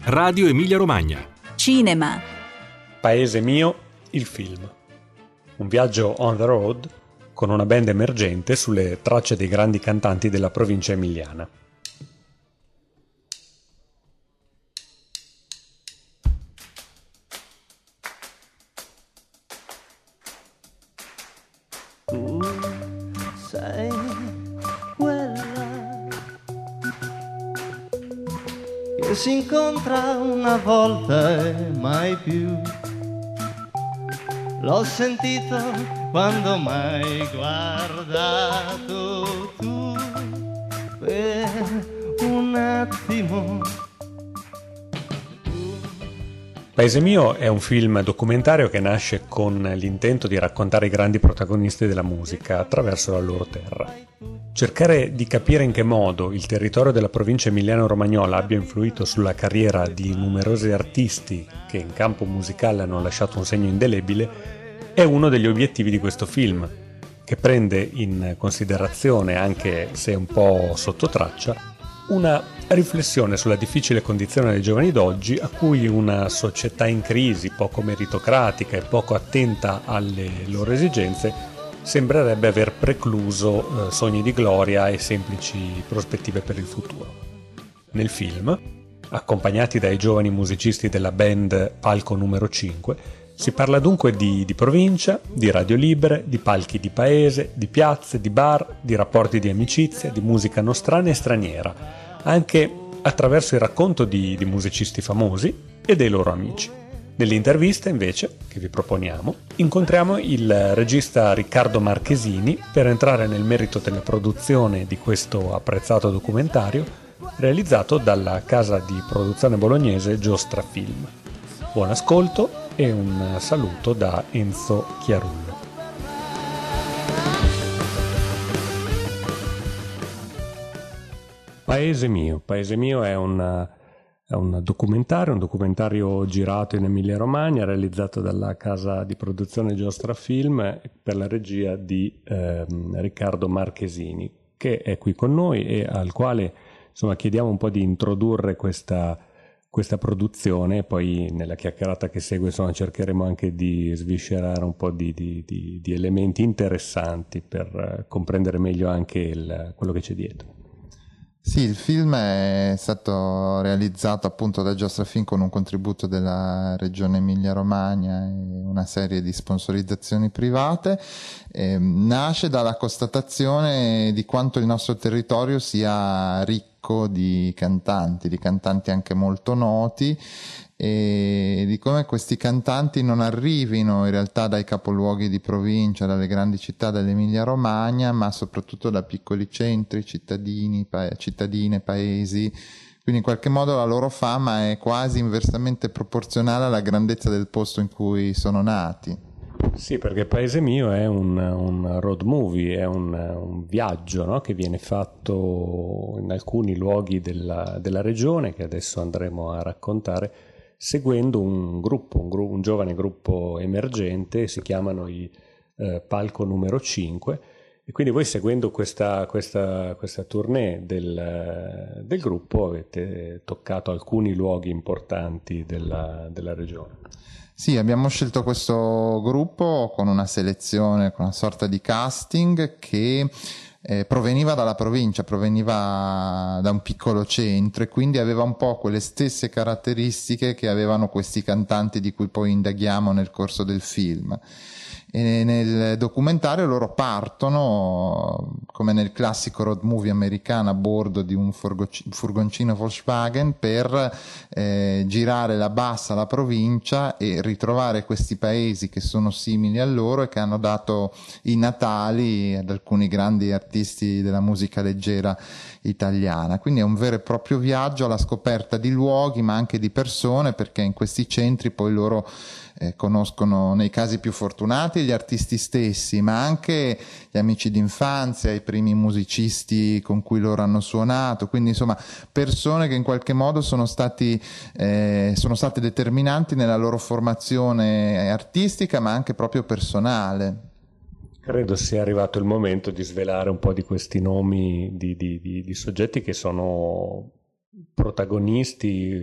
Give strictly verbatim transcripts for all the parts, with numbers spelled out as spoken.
Radio Emilia Romagna. Cinema. Paese mio, il film. Un viaggio on the road con una band emergente sulle tracce dei grandi cantanti della provincia emiliana. Tu sei quella che si incontra una volta e mai più. L'ho sentito quando m'hai guardato tu per un attimo. Paese mio è un film documentario che nasce con l'intento di raccontare i grandi protagonisti della musica attraverso la loro terra. Cercare di capire in che modo il territorio della provincia emiliano-romagnola abbia influito sulla carriera di numerosi artisti che in campo musicale hanno lasciato un segno indelebile è uno degli obiettivi di questo film, che prende in considerazione, anche se un po' sotto traccia, una riflessione sulla difficile condizione dei giovani d'oggi a cui una società in crisi, poco meritocratica e poco attenta alle loro esigenze sembrerebbe aver precluso eh, sogni di gloria e semplici prospettive per il futuro. Nel film, accompagnati dai giovani musicisti della band Palco numero cinque, si parla dunque di, di provincia, di radio libere, di palchi di paese, di piazze, di bar, di rapporti di amicizia, di musica nostrana e straniera, anche attraverso il racconto di, di musicisti famosi e dei loro amici. Nell'intervista, invece, che vi proponiamo, incontriamo il regista Riccardo Marchesini per entrare nel merito della produzione di questo apprezzato documentario realizzato dalla casa di produzione bolognese Giostra Film. Buon ascolto e un saluto da Enzo Chiarullo. Paese mio. Paese mio è un, è un documentario, un documentario girato in Emilia-Romagna, realizzato dalla casa di produzione Giostra Film per la regia di eh, Riccardo Marchesini, che è qui con noi e al quale insomma chiediamo un po' di introdurre questa questa produzione, e poi nella chiacchierata che segue insomma cercheremo anche di sviscerare un po' di, di, di, di elementi interessanti per comprendere meglio anche il, quello che c'è dietro. Sì, il film è stato realizzato appunto da Giostra Film con un contributo della regione Emilia-Romagna e una serie di sponsorizzazioni private. E nasce dalla constatazione di quanto il nostro territorio sia ricco di cantanti, di cantanti anche molto noti, e di come questi cantanti non arrivino in realtà dai capoluoghi di provincia, dalle grandi città dell'Emilia Romagna, ma soprattutto da piccoli centri, cittadini, pa- cittadine, paesi. Quindi in qualche modo la loro fama è quasi inversamente proporzionale alla grandezza del posto in cui sono nati. Sì, perché Paese mio è un, un road movie, è un, un viaggio, no? Che viene fatto in alcuni luoghi della, della regione, che adesso andremo a raccontare, seguendo un gruppo, un, gru- un giovane gruppo emergente, si chiamano i eh, Palco numero cinque, e quindi voi seguendo questa, questa, questa tournée del, del gruppo avete toccato alcuni luoghi importanti della, della regione. Sì, abbiamo scelto questo gruppo con una selezione, con una sorta di casting che eh, proveniva dalla provincia, proveniva da un piccolo centro e quindi aveva un po' quelle stesse caratteristiche che avevano questi cantanti di cui poi indaghiamo nel corso del film. E nel documentario loro partono, come nel classico road movie americano, a bordo di un furgoncino Volkswagen per eh, girare la bassa, la provincia, e ritrovare questi paesi che sono simili a loro e che hanno dato i natali ad alcuni grandi artisti della musica leggera italiana. Quindi è un vero e proprio viaggio alla scoperta di luoghi ma anche di persone, perché in questi centri poi loro Eh, conoscono, nei casi più fortunati, gli artisti stessi, ma anche gli amici d'infanzia, i primi musicisti con cui loro hanno suonato, quindi insomma persone che in qualche modo sono stati eh, sono state determinanti nella loro formazione artistica ma anche proprio personale. Credo sia arrivato il momento di svelare un po' di questi nomi di, di, di, di soggetti che sono protagonisti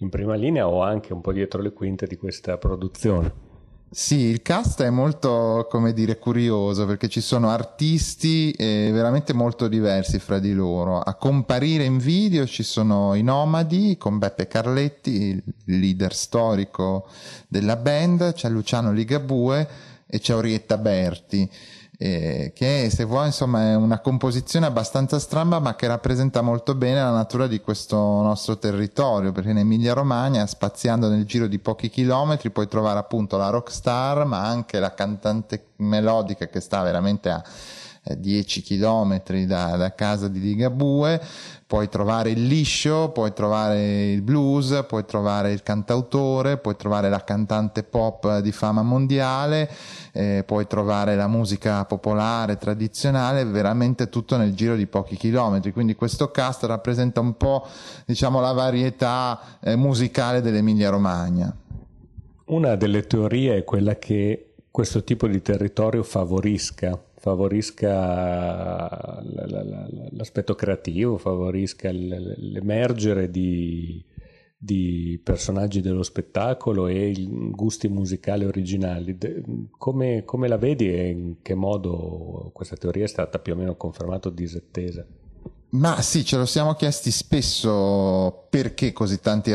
in prima linea o anche un po' dietro le quinte di questa produzione. Sì, il cast è molto, come dire, curioso, perché ci sono artisti eh, veramente molto diversi fra di loro. A comparire in video ci sono i Nomadi con Beppe Carletti, il leader storico della band, c'è Luciano Ligabue e c'è Orietta Berti. Eh, che se vuoi insomma è una composizione abbastanza stramba, ma che rappresenta molto bene la natura di questo nostro territorio, perché in Emilia Romagna, spaziando nel giro di pochi chilometri, puoi trovare appunto la rockstar ma anche la cantante melodica che sta veramente a dieci chilometri da, da casa di Ligabue, puoi trovare il liscio, puoi trovare il blues, puoi trovare il cantautore, puoi trovare la cantante pop di fama mondiale, eh, puoi trovare la musica popolare, tradizionale, veramente tutto nel giro di pochi chilometri. Quindi questo cast rappresenta un po', diciamo, la varietà eh, musicale dell'Emilia Romagna. Una delle teorie è quella che questo tipo di territorio favorisca favorisca l'aspetto creativo, favorisca l'emergere di, di personaggi dello spettacolo e i gusti musicali originali. Come, come la vedi e in che modo questa teoria è stata più o meno confermata o disattesa? Ma sì, ce lo siamo chiesti spesso, perché così tanti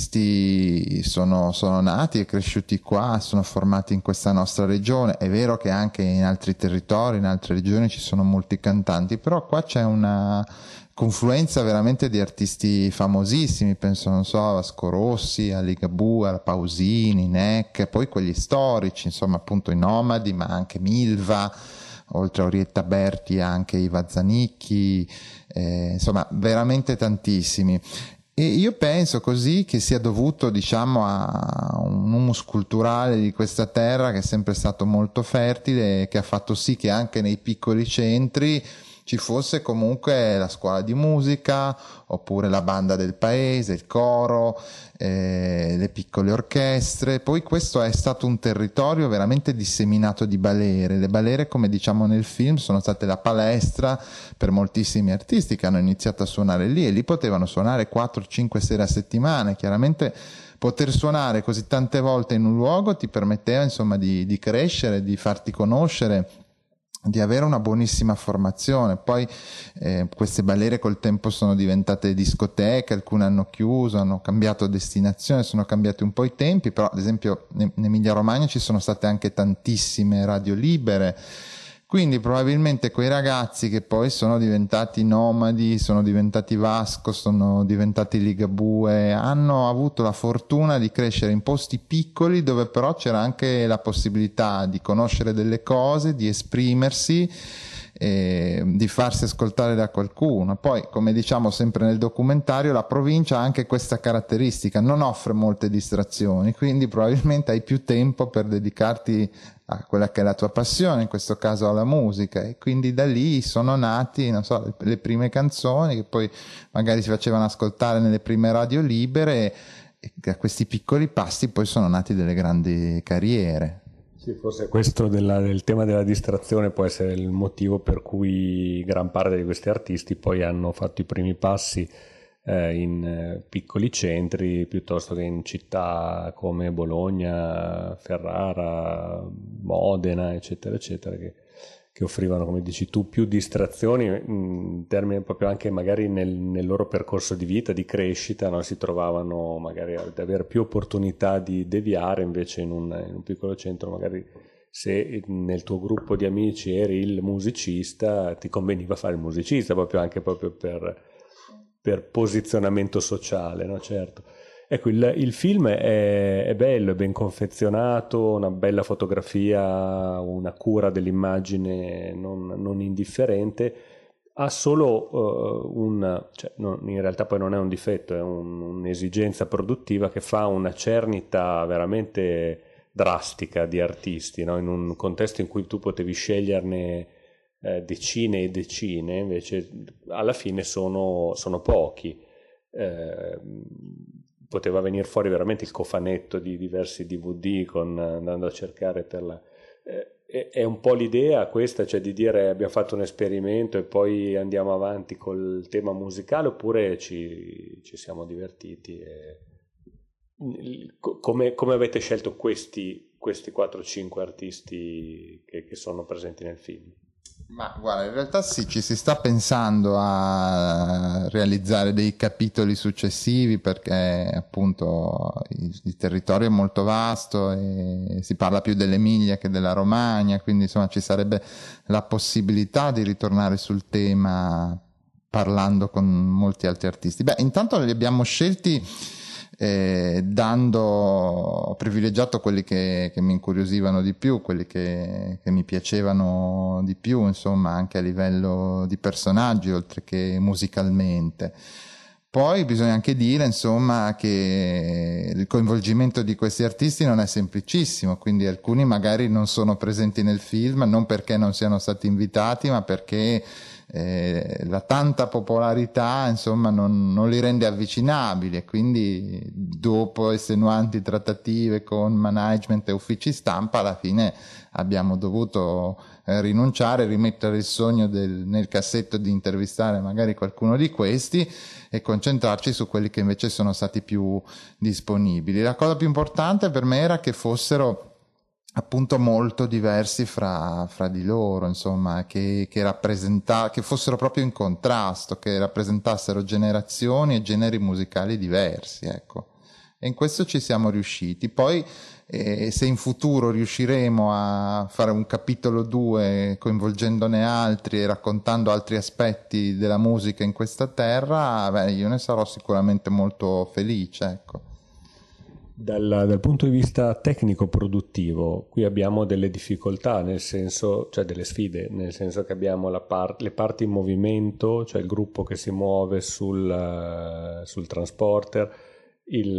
artisti sono, sono nati e cresciuti qua, sono formati in questa nostra regione. È vero che anche in altri territori, in altre regioni ci sono molti cantanti, però qua c'è una confluenza veramente di artisti famosissimi, penso, non so, a Vasco Rossi, a Ligabue, a Pausini, Neck, poi quelli storici, insomma appunto i Nomadi, ma anche Milva, oltre a Orietta Berti anche Iva Zanicchi, eh, insomma veramente tantissimi. E io penso così che sia dovuto, diciamo, a un humus culturale di questa terra che è sempre stato molto fertile e che ha fatto sì che anche nei piccoli centri ci fosse comunque la scuola di musica, oppure la banda del paese, il coro, eh, le piccole orchestre. Poi questo è stato un territorio veramente disseminato di balere. Le balere, come diciamo nel film, sono state la palestra per moltissimi artisti che hanno iniziato a suonare lì, e lì potevano suonare quattro cinque sere a settimana. Chiaramente poter suonare così tante volte in un luogo ti permetteva insomma di, di crescere, di farti conoscere, di avere una buonissima formazione. Poi eh, queste balere col tempo sono diventate discoteche, alcune hanno chiuso, hanno cambiato destinazione, sono cambiati un po' i tempi, però ad esempio in Emilia Romagna ci sono state anche tantissime radio libere. Quindi probabilmente quei ragazzi che poi sono diventati Nomadi, sono diventati Vasco, sono diventati Ligabue, hanno avuto la fortuna di crescere in posti piccoli dove però c'era anche la possibilità di conoscere delle cose, di esprimersi, e di farsi ascoltare da qualcuno. Poi, come diciamo sempre nel documentario, la provincia ha anche questa caratteristica, non offre molte distrazioni, quindi probabilmente hai più tempo per dedicarti a quella che è la tua passione, in questo caso alla musica, e quindi da lì sono nati, non so, le, le prime canzoni che poi magari si facevano ascoltare nelle prime radio libere, e da questi piccoli passi poi sono nati delle grandi carriere. Sì, forse questo della, del tema della distrazione può essere il motivo per cui gran parte di questi artisti poi hanno fatto i primi passi eh, in eh, piccoli centri piuttosto che in città come Bologna, Ferrara, Modena, eccetera, eccetera, che, che offrivano, come dici tu, più distrazioni in termini proprio anche magari nel, nel loro percorso di vita, di crescita, no? Si trovavano magari ad avere più opportunità di deviare, invece in un, in un piccolo centro magari se nel tuo gruppo di amici eri il musicista ti conveniva fare il musicista proprio anche proprio per, per posizionamento sociale, no? Certo. Ecco, il, il film è, è bello, è ben confezionato, una bella fotografia, una cura dell'immagine non, non indifferente. Ha solo uh, un, cioè, non, in realtà poi non è un difetto, è un, un'esigenza produttiva che fa una cernita veramente drastica di artisti, no? In un contesto in cui tu potevi sceglierne eh, decine e decine, invece alla fine sono, sono pochi. Eh, poteva venire fuori veramente il cofanetto di diversi D V D con, andando a cercare per la... Eh, è un po' l'idea questa, cioè di dire abbiamo fatto un esperimento e poi andiamo avanti col tema musicale, oppure ci, ci siamo divertiti e come, come avete scelto questi, questi quattro cinque artisti che, che sono presenti nel film? Ma guarda, in realtà sì, ci si sta pensando a realizzare dei capitoli successivi perché appunto il, il territorio è molto vasto e si parla più dell'Emilia che della Romagna, quindi insomma ci sarebbe la possibilità di ritornare sul tema parlando con molti altri artisti. Beh, intanto li abbiamo scelti Eh, dando, ho privilegiato quelli che, che mi incuriosivano di più, quelli che, che mi piacevano di più, insomma, anche a livello di personaggi, oltre che musicalmente. Poi bisogna anche dire, insomma, che il coinvolgimento di questi artisti non è semplicissimo, quindi alcuni magari non sono presenti nel film, non perché non siano stati invitati, ma perché Eh, la tanta popolarità insomma non, non li rende avvicinabili e quindi dopo estenuanti trattative con management e uffici stampa alla fine abbiamo dovuto eh, rinunciare, rimettere il sogno del, nel cassetto di intervistare magari qualcuno di questi e concentrarci su quelli che invece sono stati più disponibili. La cosa più importante per me era che fossero appunto molto diversi fra, fra di loro, insomma, che, che rappresenta, che fossero proprio in contrasto, che rappresentassero generazioni e generi musicali diversi, ecco. E in questo ci siamo riusciti. Poi, eh, se in futuro riusciremo a fare un capitolo due coinvolgendone altri e raccontando altri aspetti della musica in questa terra, beh, io ne sarò sicuramente molto felice, ecco. Dal, dal punto di vista tecnico-produttivo, qui abbiamo delle difficoltà, nel senso, cioè delle sfide, nel senso che abbiamo la par- le parti in movimento, cioè il gruppo che si muove sul, uh, sul transporter, il,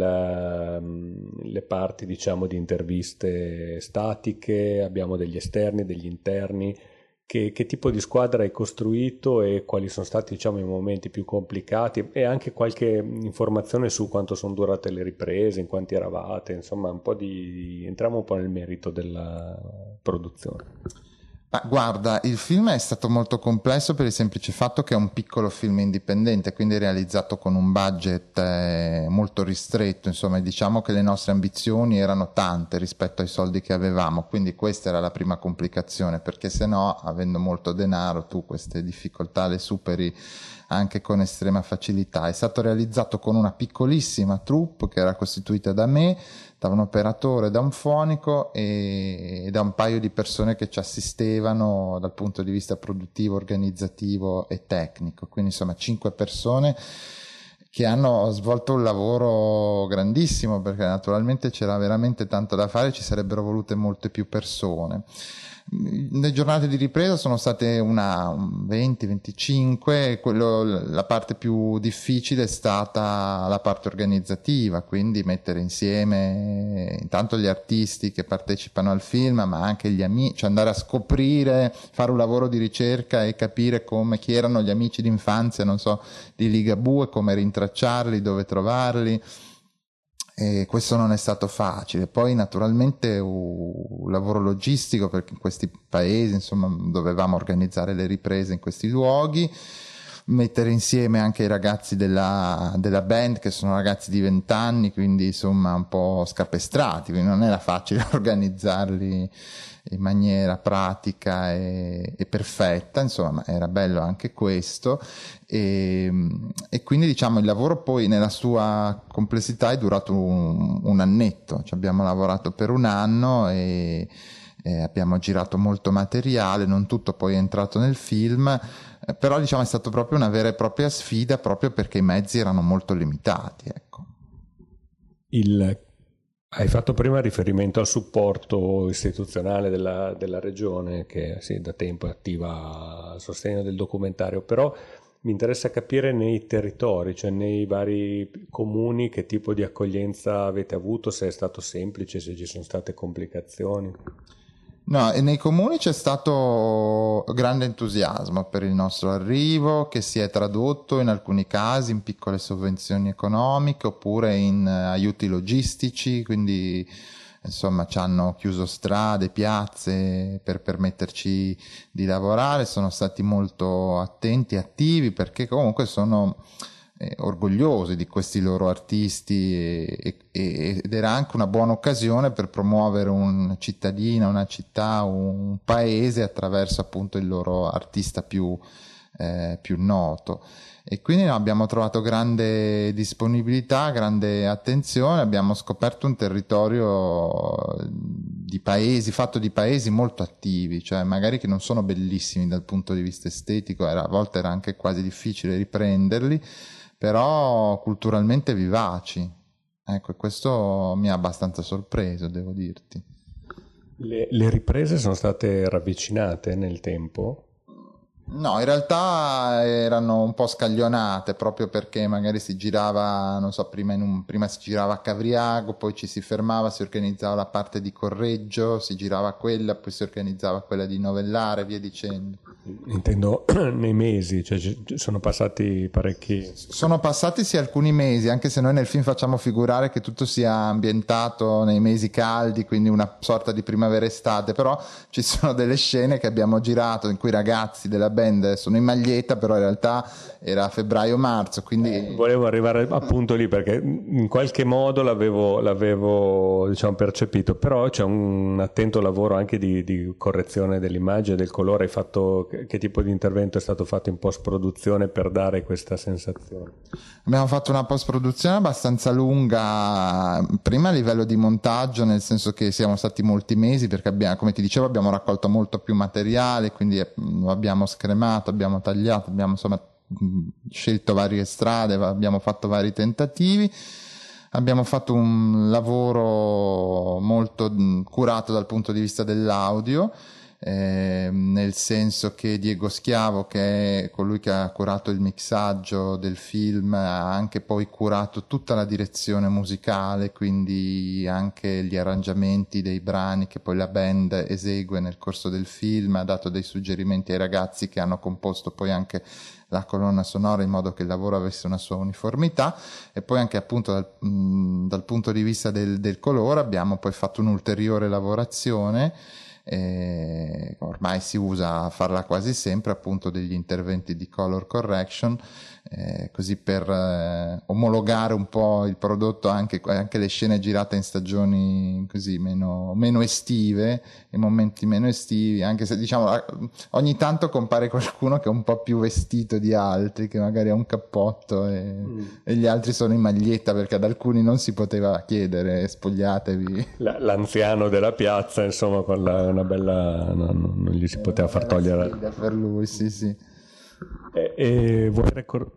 uh, le parti, diciamo, di interviste statiche, abbiamo degli esterni, degli interni. Che, che tipo di squadra hai costruito e quali sono stati, diciamo, i momenti più complicati, e anche qualche informazione su quanto sono durate le riprese, in quanti eravate, insomma un po' di... entriamo un po' nel merito della produzione. Ma guarda, il film è stato molto complesso per il semplice fatto che è un piccolo film indipendente, quindi realizzato con un budget eh, molto ristretto, insomma, diciamo che le nostre ambizioni erano tante rispetto ai soldi che avevamo, quindi questa era la prima complicazione, perché se no, avendo molto denaro, tu queste difficoltà le superi anche con estrema facilità. È stato realizzato con una piccolissima troupe che era costituita da me, da un operatore, da un fonico e da un paio di persone che ci assistevano dal punto di vista produttivo, organizzativo e tecnico. Quindi insomma cinque persone che hanno svolto un lavoro grandissimo, perché naturalmente c'era veramente tanto da fare, ci sarebbero volute molte più persone. Le giornate di ripresa sono state una venti venticinque, quello, la parte più difficile è stata la parte organizzativa, quindi mettere insieme intanto gli artisti che partecipano al film, ma anche gli amici, cioè andare a scoprire, fare un lavoro di ricerca e capire come, chi erano gli amici d'infanzia, non so, di Ligabue, come rintracciarli, dove trovarli. E questo non è stato facile. Poi naturalmente un lavoro logistico, perché in questi paesi insomma dovevamo organizzare le riprese in questi luoghi, mettere insieme anche i ragazzi della, della band, che sono ragazzi di vent'anni, quindi insomma un po' scapestrati, quindi non era facile organizzarli in maniera pratica e, e perfetta, insomma, ma era bello anche questo. E, e quindi diciamo il lavoro poi nella sua complessità è durato un, un annetto, cioè abbiamo lavorato per un anno e, e abbiamo girato molto materiale, non tutto poi è entrato nel film, eh, però diciamo è stata proprio una vera e propria sfida, proprio perché i mezzi erano molto limitati, ecco. Il Hai fatto prima riferimento al supporto istituzionale della, della regione, che sì, da tempo è attiva a sostegno del documentario, però mi interessa capire nei territori, cioè nei vari comuni, che tipo di accoglienza avete avuto, se è stato semplice, se ci sono state complicazioni. No, e nei comuni c'è stato grande entusiasmo per il nostro arrivo, che si è tradotto in alcuni casi in piccole sovvenzioni economiche oppure in aiuti logistici, quindi insomma ci hanno chiuso strade, piazze per permetterci di lavorare, sono stati molto attenti, attivi, perché comunque sono eh, orgogliosi di questi loro artisti e, e, ed era anche una buona occasione per promuovere una cittadina, una città, un paese attraverso appunto il loro artista più, eh, più noto. E quindi no, abbiamo trovato grande disponibilità, grande attenzione, abbiamo scoperto un territorio di paesi, fatto di paesi molto attivi, cioè magari che non sono bellissimi dal punto di vista estetico, era, a volte era anche quasi difficile riprenderli, però culturalmente vivaci. Ecco, questo mi ha abbastanza sorpreso, devo dirti. Le, le riprese sono state ravvicinate nel tempo? No, in realtà erano un po' scaglionate, proprio perché magari si girava, non so, prima, in un, prima si girava a Cavriago, poi ci si fermava, si organizzava la parte di Correggio, si girava quella, poi si organizzava quella di Novellare, via dicendo. Intendo nei mesi, cioè sono passati parecchi... Sono passati sì alcuni mesi, anche se noi nel film facciamo figurare che tutto sia ambientato nei mesi caldi, quindi una sorta di primavera-estate, però ci sono delle scene che abbiamo girato in cui i ragazzi della band sono in maglietta, però in realtà era febbraio-marzo, quindi... Eh, volevo arrivare appunto lì perché in qualche modo l'avevo, l'avevo diciamo percepito, però c'è un attento lavoro anche di, di correzione dell'immagine, del colore. Hai fatto... Che tipo di intervento è stato fatto in post-produzione per dare questa sensazione? Abbiamo fatto una post-produzione abbastanza lunga, prima a livello di montaggio, nel senso che siamo stati molti mesi, perché abbiamo, come ti dicevo, abbiamo raccolto molto più materiale, quindi abbiamo scremato, abbiamo tagliato, abbiamo insomma scelto varie strade, abbiamo fatto vari tentativi. Abbiamo fatto un lavoro molto curato dal punto di vista dell'audio, Eh, nel senso che Diego Schiavo, che è colui che ha curato il mixaggio del film, ha anche poi curato tutta la direzione musicale, quindi anche gli arrangiamenti dei brani che poi la band esegue nel corso del film, ha dato dei suggerimenti ai ragazzi che hanno composto poi anche la colonna sonora in modo che il lavoro avesse una sua uniformità. E poi anche appunto dal, mh, dal punto di vista del, del colore abbiamo poi fatto un'ulteriore lavorazione. Eh, ormai si usa a farla quasi sempre, appunto degli interventi di color correction, eh, così per eh, omologare un po' il prodotto, anche, anche le scene girate in stagioni così meno, meno estive, in momenti meno estivi, anche se diciamo ogni tanto compare qualcuno che è un po' più vestito di altri, che magari ha un cappotto e, mm. e gli altri sono in maglietta, perché ad alcuni non si poteva chiedere spogliatevi. La, l'anziano della piazza, insomma, con la, una bella no, no, non gli si eh, poteva far togliere per lui, sì sì. E, e vuoi, ricor-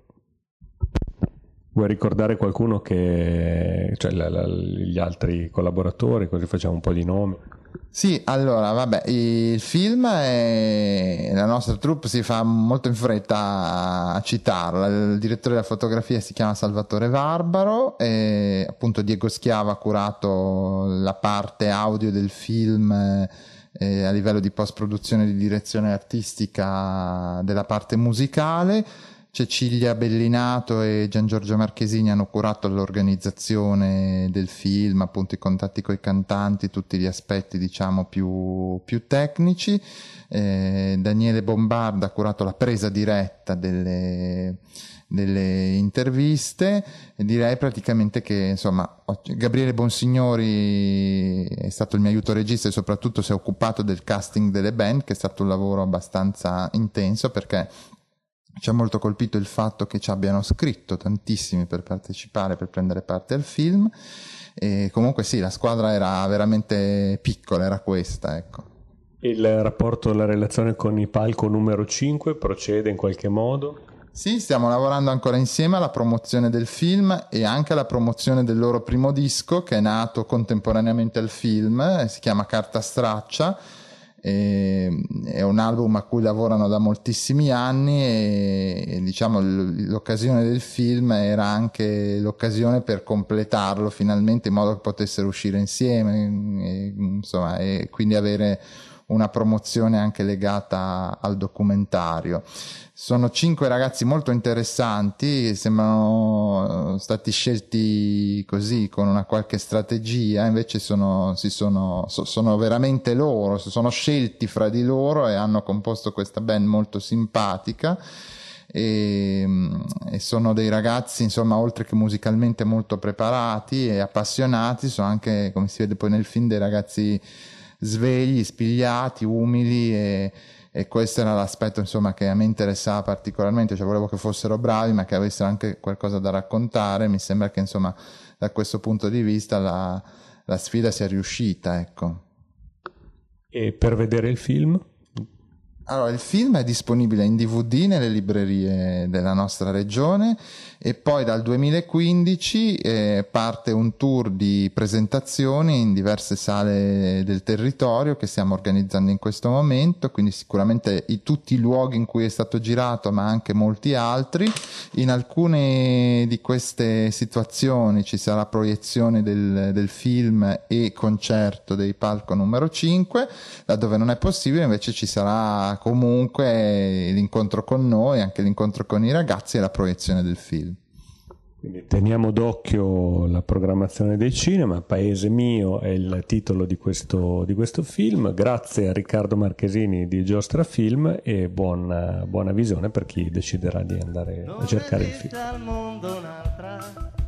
vuoi ricordare qualcuno che, cioè la, la, gli altri collaboratori, così facciamo un po' di nomi? Sì, allora, vabbè, il film è... la nostra troupe si fa molto in fretta a citarla. Il direttore della fotografia si chiama Salvatore Barbaro e appunto Diego Schiava ha curato la parte audio del film eh, a livello di post-produzione e di direzione artistica della parte musicale. Cecilia Bellinato e Gian Giorgio Marchesini hanno curato l'organizzazione del film, appunto i contatti coi cantanti, tutti gli aspetti diciamo più, più tecnici. Eh, Daniele Bombarda ha curato la presa diretta delle, delle interviste, e direi praticamente che insomma Gabriele Bonsignori è stato il mio aiuto regista e soprattutto si è occupato del casting delle band, che è stato un lavoro abbastanza intenso, perché ci ha molto colpito il fatto che ci abbiano scritto tantissimi per partecipare, per prendere parte al film. E comunque sì, la squadra era veramente piccola, era questa, ecco. Il rapporto, la relazione con il palco numero cinque procede in qualche modo? Sì, stiamo lavorando ancora insieme alla promozione del film e anche alla promozione del loro primo disco, che è nato contemporaneamente al film, si chiama Carta Straccia. È un album a cui lavorano da moltissimi anni e, e diciamo l'occasione del film era anche l'occasione per completarlo finalmente, in modo che potessero uscire insieme e, insomma, e quindi avere una promozione anche legata al documentario. Sono cinque ragazzi molto interessanti, sembrano stati scelti così con una qualche strategia, invece sono, si sono, sono veramente loro, si sono scelti fra di loro e hanno composto questa band molto simpatica. e, e sono dei ragazzi, insomma, oltre che musicalmente molto preparati e appassionati, sono anche, come si vede poi nel film, dei ragazzi svegli, spigliati, umili, e, e questo era l'aspetto, insomma, che a me interessava particolarmente, cioè volevo che fossero bravi ma che avessero anche qualcosa da raccontare. Mi sembra che, insomma, da questo punto di vista la, la sfida sia riuscita, ecco. E per vedere il film? Allora, il film è disponibile in D V D nelle librerie della nostra regione, e poi dal duemilaquindici eh, parte un tour di presentazioni in diverse sale del territorio che stiamo organizzando in questo momento, quindi sicuramente i, tutti i luoghi in cui è stato girato, ma anche molti altri. In alcune di queste situazioni ci sarà proiezione del, del film e concerto dei Palco numero cinque, laddove non è possibile invece ci sarà comunque l'incontro con noi, anche l'incontro con i ragazzi e la proiezione del film. Quindi teniamo d'occhio la programmazione dei cinema. Paese mio è il titolo di questo, di questo film. Grazie a Riccardo Marchesini di Giostra Film, e buona, buona visione per chi deciderà di andare a cercare il film.